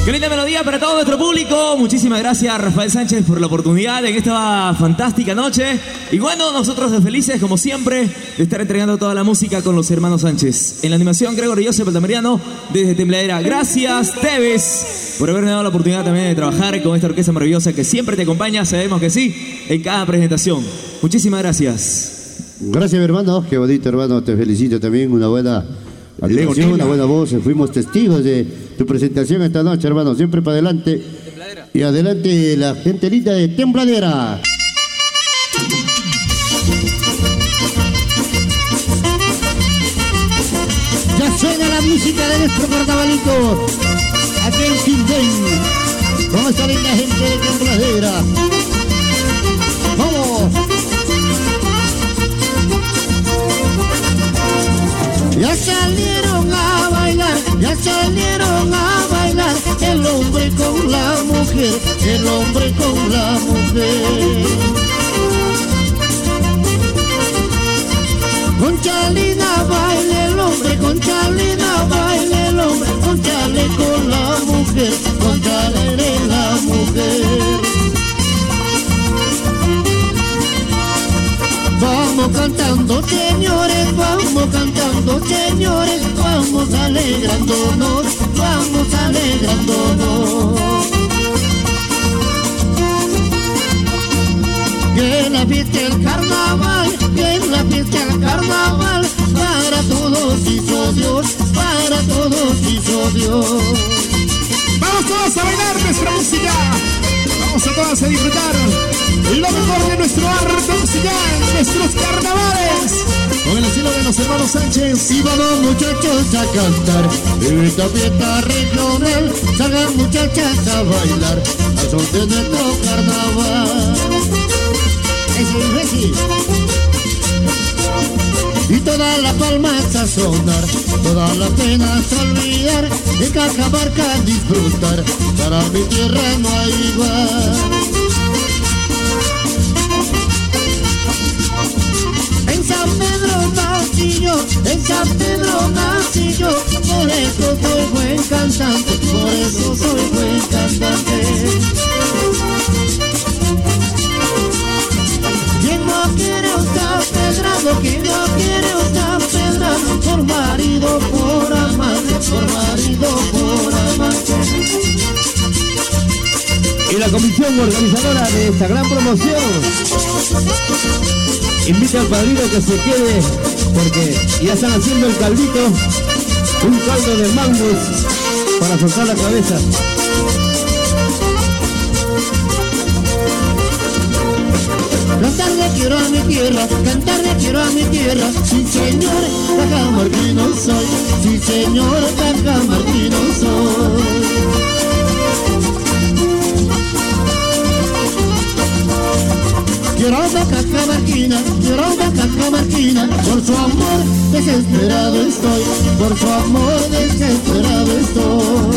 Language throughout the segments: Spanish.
Qué linda melodía para todo nuestro público. Muchísimas gracias, Rafael Sánchez, por la oportunidad en esta fantástica noche. Y bueno, nosotros felices, como siempre, de estar entregando toda la música con los hermanos Sánchez. En la animación, Gregorio Joseph Altamirano, desde Tembladera. Gracias, Tevez, por haberme dado la oportunidad también de trabajar con esta orquesta maravillosa que siempre te acompaña, sabemos que sí, en cada presentación. Muchísimas gracias. Gracias, mi hermano. Qué bonito, hermano. Te felicito también. Una buena actuación, una buena voz. Fuimos testigos de tu presentación esta noche, hermano. Siempre para adelante. Y adelante la gente linda de Tembladera. Ya suena la música de nuestro carnavalito. Aquí en Quindén. ¿Cómo está la gente de Tembladera? ¡Vamos! Ya salieron a bailar, ya salieron a bailar, el hombre con la mujer, el hombre con la mujer. Con Chalina baila el hombre, con Chalina baila el hombre, con Chale con la mujer, con Chale la mujer. Vamos cantando, señores, vamos cantando, señores, vamos alegrándonos, vamos alegrándonos. Que la fiesta el carnaval, que la fiesta el carnaval, para todos hizo Dios, para todos hizo Dios. Vamos todos a bailar nuestra música, vamos a todos a disfrutar lo mejor de nuestro arte musical, nuestros carnavales, con el estilo de los hermanos Sánchez. Y vamos muchachos a cantar en esta fiesta regional, salgan muchachas a bailar al son de nuestro carnaval. Y todas las palmas a sonar, todas las penas a olvidar, en Cajamarca a disfrutar, para mi tierra no hay igual. En San Pedro nací yo, en San Pedro nací yo, por eso soy buen cantante, por eso soy buen cantante. ¿Quién no quiere usar pedrado? ¿Quién no quiere usar pedrado? Por marido, por amante, por marido, por amante. Y la comisión organizadora de esta gran promoción invita al padrino que se quede, porque ya están haciendo el caldito, un caldo de mangos para soltar la cabeza. Cantarle quiero a mi tierra, cantarle quiero a mi tierra. Sí señor, cajamarquino soy, sí señor, cajamarquino soy. Quiero una cajamarquina, quiero una cajamarquina, por su amor desesperado estoy, por su amor desesperado estoy.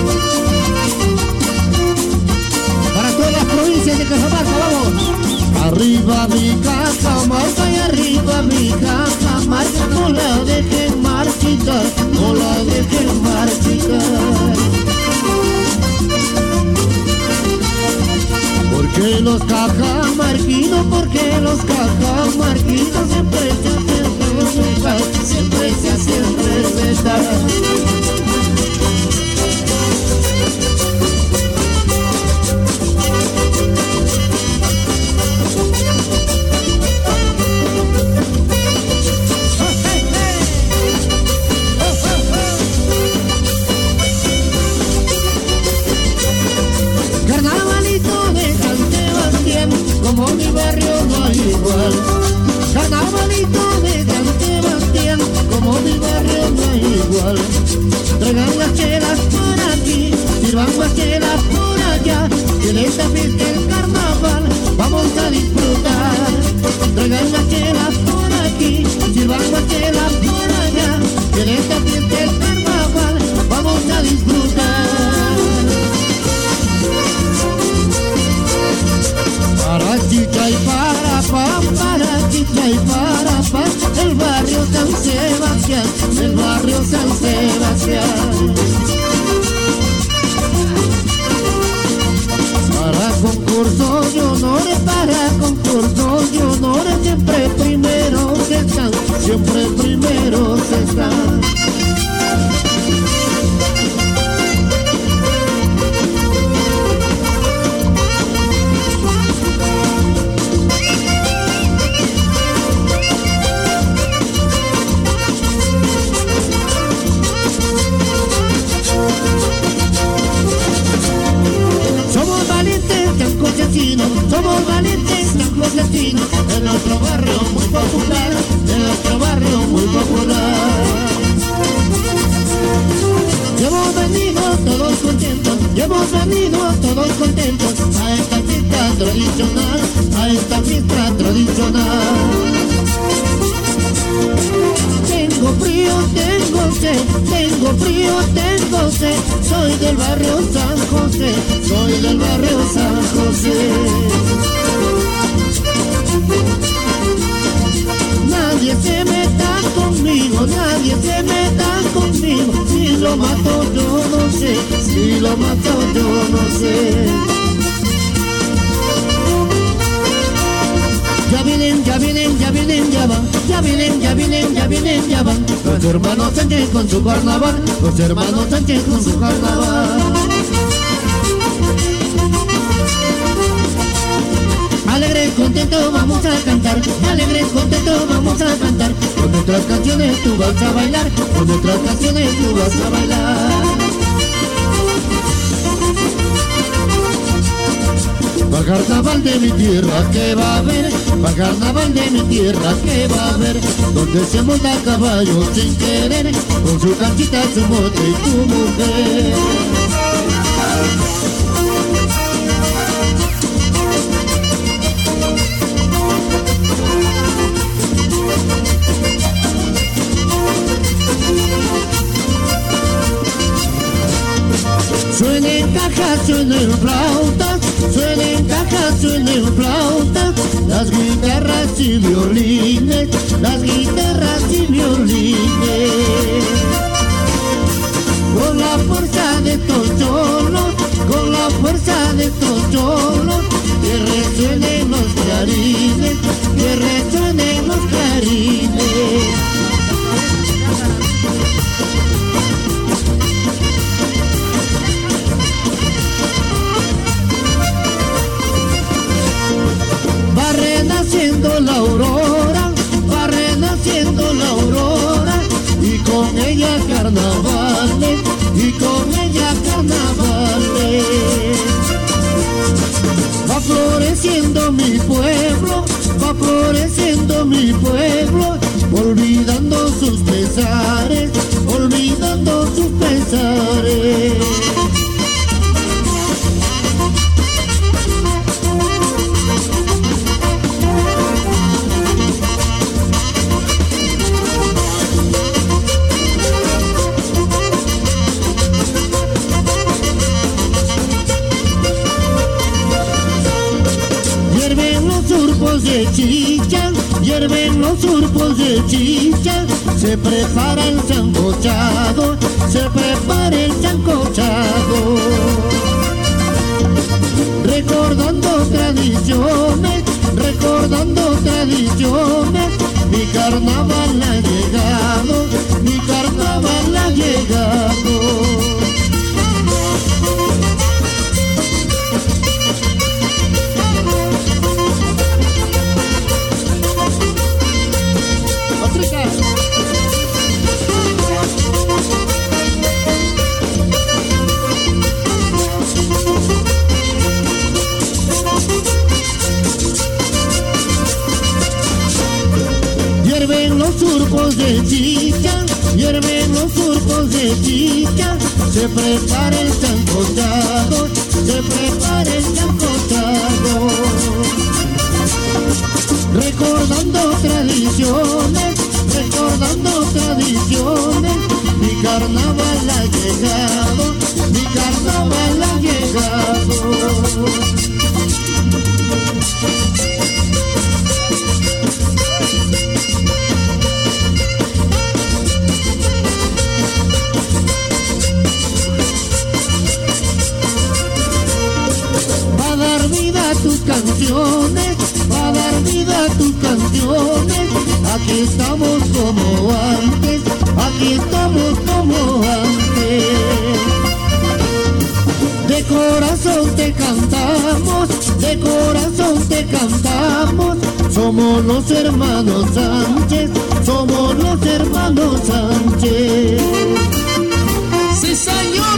Para todas las provincias de Cajamarca, vamos. Arriba mi Cajamarca y arriba mi Cajamarca, no la dejen marchitar, no la dejen marchitar. Porque los cajamarquinos, porque los cajamarquinos siempre se hacen respetar, siempre se hacen respetar. Carnavalito de San Sebastián, como mi barrio no hay igual. Carnavalito de San Sebastián, como mi barrio no hay igual. Traigan las chelas por aquí, sirvan las chelas por allá, que en esta fiesta el carnaval vamos a disfrutar. Traigan las chelas por aquí, sirvan las chelas por allá, que en esta fiesta el carnaval vamos a disfrutar. Para chicha y para chicha y para el barrio San Sebastián, el barrio San Sebastián. concursos y honores para concursos y honores, siempre primeros están, siempre primeros están. Somos valientes, campesinos, en nuestro barrio muy popular, en nuestro barrio muy popular. Y hemos venido todos contentos, y hemos venido todos contentos a esta fiesta tradicional, a esta fiesta tradicional. Tengo frío, tengo sed, tengo frío, tengo sed, soy del barrio San José, soy del barrio San José. Nadie se meta conmigo, nadie se meta conmigo, si lo mato yo no sé, si lo mato yo no sé. Ya vienen, ya vienen, ya vienen, ya van, ya vienen, ya vienen, ya vienen, ya van. Los hermanos Sánchez con su carnaval, los hermanos Sánchez con su carnaval. Alegres, contentos vamos a cantar, alegres, contentos vamos a cantar. Con nuestras canciones tú vas a bailar, con nuestras canciones tú vas a bailar. Pa' carnaval de mi tierra, ¿qué va a haber? Pa' carnaval de mi tierra, ¿qué va a haber? Donde se monta a caballo sin querer, con su canchita, su mote y tu mujer. Suena en caja, suena en flauta, suena en caja, suena en flauta, las guitarras y violines, las guitarras y violines. Con la fuerza de estos cholos, con la fuerza de estos cholos, que resuenen los clarines, que resuenen los clarines. Va renaciendo la aurora, va renaciendo la aurora, y con ella carnavales, y con ella carnavales. Va floreciendo mi pueblo, va floreciendo mi pueblo, olvidando sus pesares, olvidando sus pesares. De chicha, hierven los surcos de chicha, se prepara el sancochado, se prepara el sancochado. Recordando tradiciones, mi carnaval ha llegado, mi carnaval ha llegado. Hierven los surcos de chicha, hierven los surcos de chicha, se prepara el sancochado, se prepara el sancochado. Recordando tradiciones, mi carnaval ha llegado, mi carnaval ha llegado. Va a dar vida vida a tus canciones, para dar vida a tus canciones. Aquí estamos como antes, aquí estamos como antes. De corazón te cantamos, de corazón te cantamos. Somos los hermanos Sánchez, somos los hermanos Sánchez. ¡Sí, señor!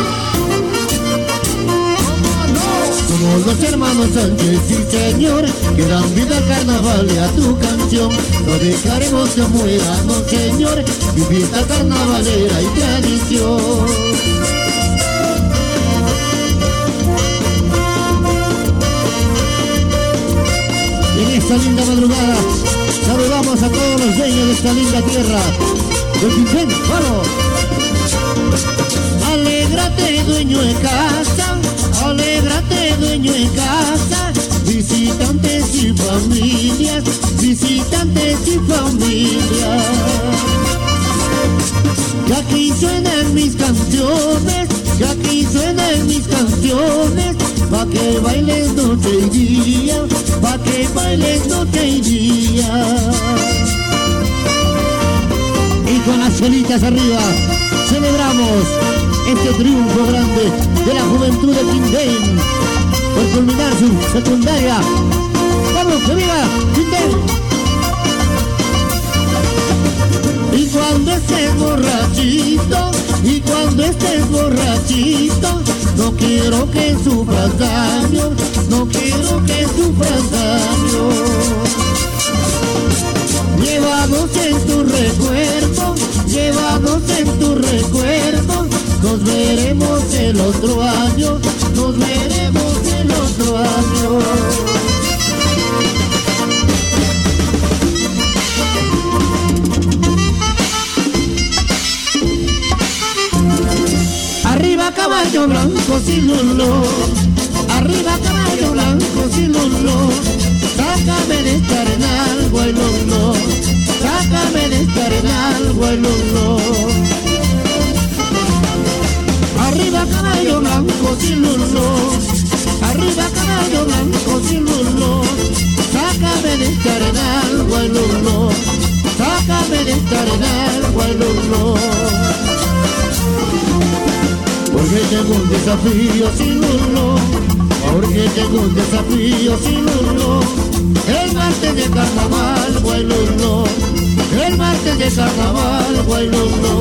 Somos los hermanos Sánchez, sí señor, que dan vida al carnaval y a tu canción. No dejaremos que muera, no señor, mi fiesta carnavalera y tradición. En esta linda madrugada saludamos a todos los dueños de esta linda tierra del Pincén. ¡Vamos! Alégrate, dueño de casa, alégrate, dueño de casa, visitantes y familias, visitantes y familias. Que aquí suenan mis canciones, que aquí suenan mis canciones, pa' que bailes noche y día, pa' que bailes noche y día. Y con las chelitas arriba celebramos este triunfo grande de la juventud de Quindén por culminar su secundaria. ¡Vamos, que viva Quindén! Y cuando estés borrachito, y cuando estés borrachito, no quiero que sufras daño, no quiero que sufras daño. Llevados en tu recuerdo, llevados en tu recuerdo, nos veremos el otro año, nos veremos el otro año. Arriba caballo blanco sin lulo, arriba caballo blanco sin lulo, sácame de esta arenal, guaylulo, sácame de esta arenal, guaylulo. Arriba caballo blanco sin lulo, arriba caballo blanco sin lulo, sácame de esta arenal, guaylulo, sácame de esta arenal, guaylulo. Porque tengo un desafío sin lulo, porque tengo un desafío sin lulo. El martes de carnaval, guaylulo, el martes de carnaval, guaylulo.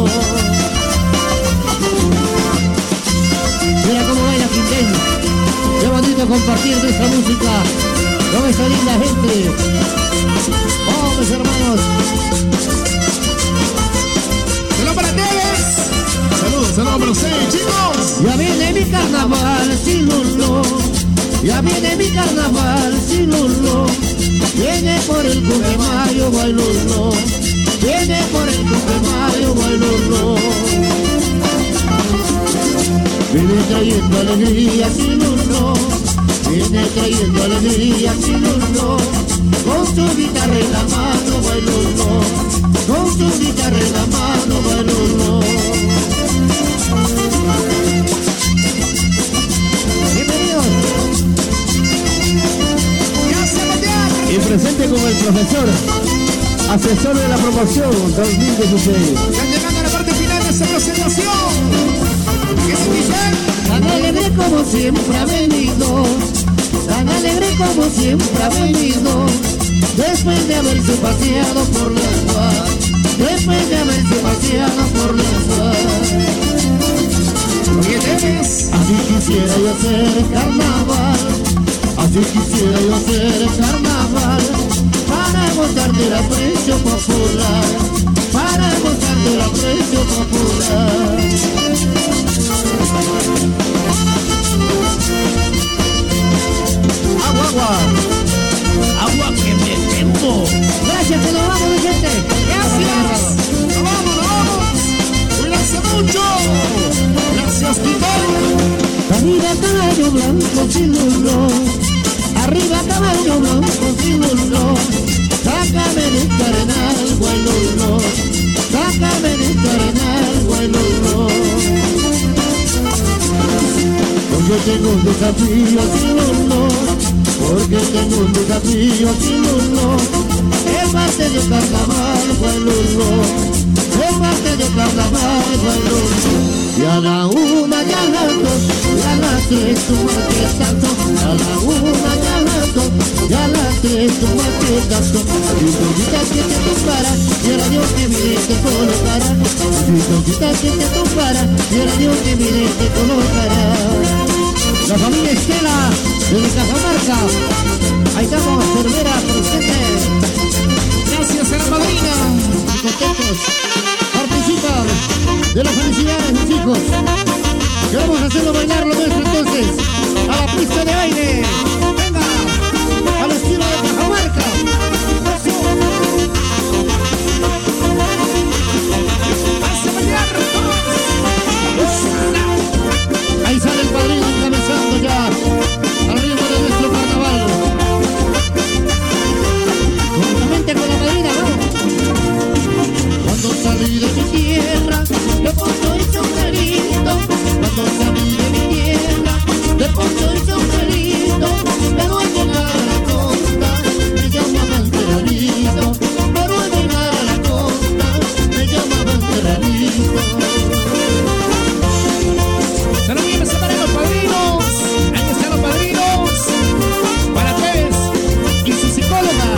Mira cómo baila Quindén, qué bonito compartir nuestra música con esta linda gente. ¡Oh, mis hermanos! ¡Saludos para ustedes! ¡Saludos para ustedes, chicos! Ya viene mi carnaval sin lulo, ya viene mi carnaval sin lulo. Viene por el Putumayo, guaylulo, viene por el Putumayo, guaylulo. Viene trayendo alegría sin lulo, viene trayendo alegría sin lulo. Con su guitarra en la mano, guaylulo, con su guitarra en la mano, guaylulo. Bienvenidos. Y presente como el profesor, asesor de la promoción 2016. Ya llegando a la parte final de esta presentación. ¿Qué es Pincén? Tan alegre como siempre ha venido, tan alegre como siempre ha venido, después de haberse paseado por la ciudad, después de haberse paseado por la ciudad. Oye, Teres. Así quisiera yo hacer carnaval, así quisiera yo hacer carnaval, para gozar del aprecio popular, para gozar del aprecio popular. Agua, agua, agua que me quemo. Gracias, que nos vamos, mi gente. Gracias. Nos vamos. Cuídense mucho. Gracias, Quindén. Arriba caballo blanco sin lulo, arriba caballo blanco sin lulo, sácame de esta arenal, guaylulo, sácame de esta arenal, guaylulo. Porque tengo un desafío sin lulo, porque tengo un desafío sin uno. El martes de carnaval fue el uno, el martes de carnaval fue el uno. Y a la una y a las dos, y a las tres tu martes tanto. A la una y a las dos, y a las tres tu martes tanto. Y toquita que te tocara, y era Dios que mire te colocara. Y toquita que te tocara, y era Dios que mire te colocara. La familia Estela desde Cajamarca, ahí estamos, Cervera, presente. Gracias a la madrina, contentos, participan de la felicidad de sus hijos. Queremos hacerlo bailar lo nuestro entonces, a la pista de baile. Venga, al estilo de Cajamarca. ¡Vas a bailar! Ahí sale el padrino encabezando ya al ritmo de nuestro carnaval. Juntamente con la madrina, vamos. Cuando salí de mi tierra, de Poncho y Sombrerito. Cuando salí de mi tierra, de Poncho y Sombrerito. Pero al llegar a la costa, me llamaban Terralito. Pero al llegar a la costa, me llamaban Terralito. Saludos para los padrinos, ahí están los padrinos, para Pérez y su psicóloga.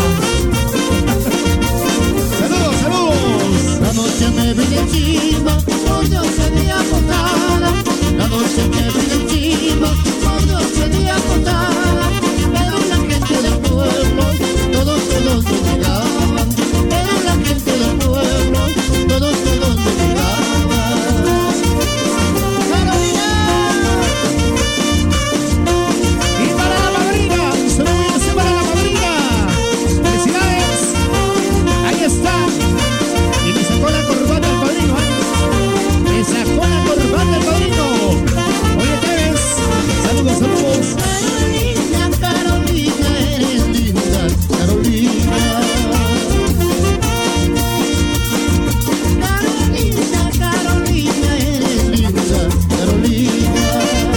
Saludos, saludos. La noche me vine encima, por Dios se día agotada. La noche me vine encima, por Dios se día agotada. Pero la gente del pueblo, todos donde llegaban. Pero la gente del pueblo, todos donde llegaban. Y me sacó la corbata el padrino, ¿eh? Me sacó la corbata el padrino. Oye, Teves, saludos, saludos. Carolina, Carolina, eres linda, Carolina. Carolina, Carolina, eres linda, Carolina.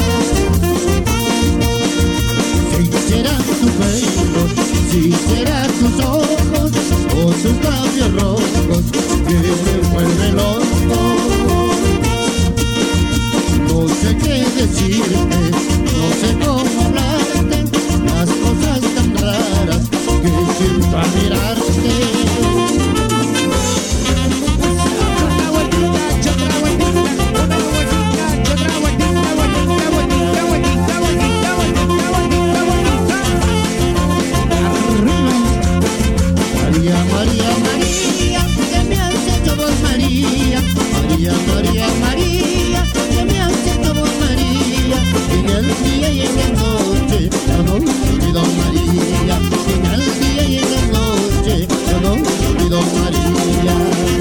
Si será tu pelo, si será tus ojos, o sus labios rojos que me vuelven loco. No sé qué decirte, no sé cómo hablarte, las cosas tan raras que siento al mirarte. María, María, María, que me has hecho vos, María. María, María, María, que me has hecho vos, María. En el día y en la noche, yo no olvido, María. En el día y en la noche, yo no olvido, María.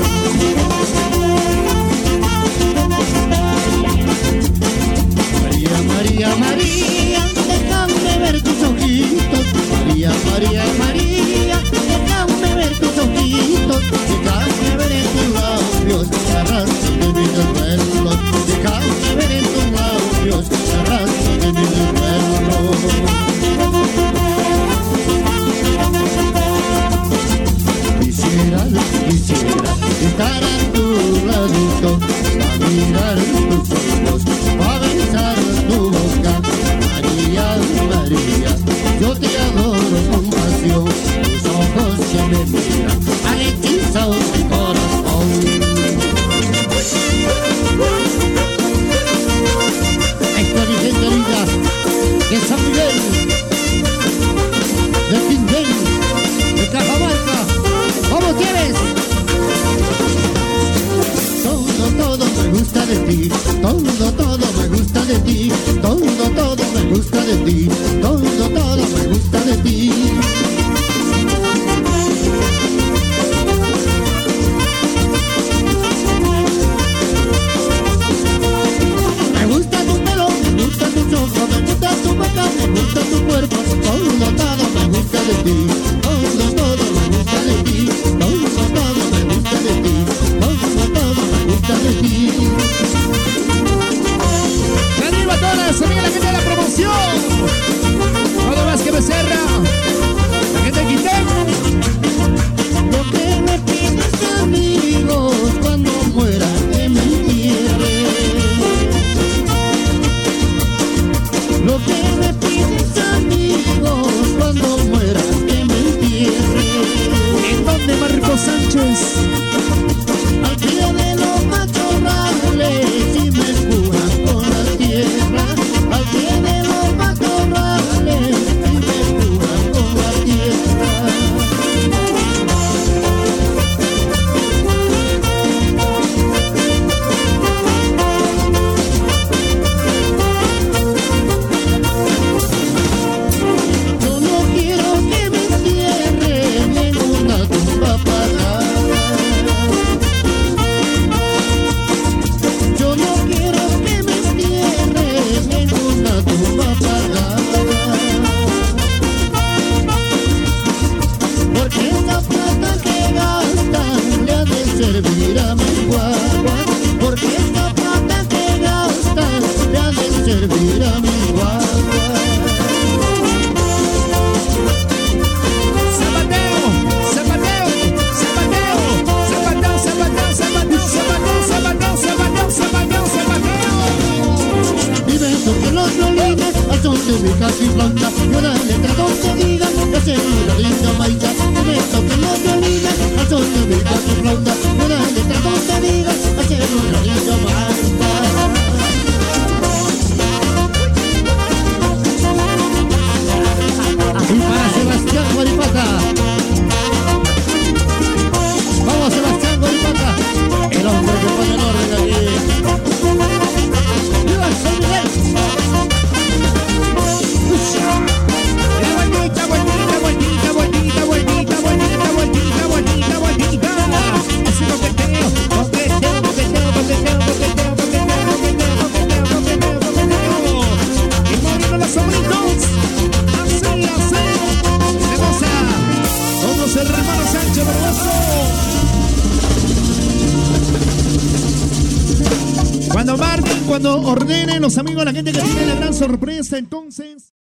María, María, María, déjame ver tus ojitos. María, María, María, déjame ver tus ojitos. Déjame ver en tus labios, arrastro de mis desvelos. Déjame ver en tus labios, arrastro de mis desvelos. Quisiera, quisiera estar a tu ladito, a mirar tus ojos, a besar tu boca. María, María, yo te adoro con pasión. Tus ojos que me miran han hechizado mi corazón. Esta es mi gente linda de San Miguel, de Quindén, de Cajamarca. ¿Cómo quieres? Todo me gusta de ti, todo me gusta de ti, todo me gusta de ti, todo me gusta de ti. Me gusta tu pelo, me gusta tus ojos, me gusta tu boca, me gusta tu cuerpo, todo me gusta de ti, todo me gusta de ti, todo me gusta de ti, todo me gusta de ti. ¡Se anima toda la familia, la gente de la promoción! mi guagua. Zapateo, zapateo, zapateo, zapateo, zapateo, zapateo, zapateo, zapateo, zapateo, zapateo. Y beso que los violines al son de mi cachiflauta y una letra donde diga que se una linda maita. Y beso que los violines al son de mi cachiflauta y una letra donde diga que se una linda maita. Y para Sebastián Guaripata, vamos Sebastián Guaripata, el hombre que pone el orden aquí. ¡Viva San Miguel! La vueltita, vueltita, vueltita, vueltita, vueltita, vueltita, vueltita, vueltita, vueltita. Ese coqueteo, coqueteo, coqueteo, coqueteo, coqueteo, coqueteo, coqueteo, coqueteo, coqueteo, coqueteo. Y moviendo los sombritos. Así, así. Se goza. Con los hermanos Sánchez Barbosa. Cuando marquen, cuando ordenen los amigos, la gente que tiene la gran sorpresa, entonces...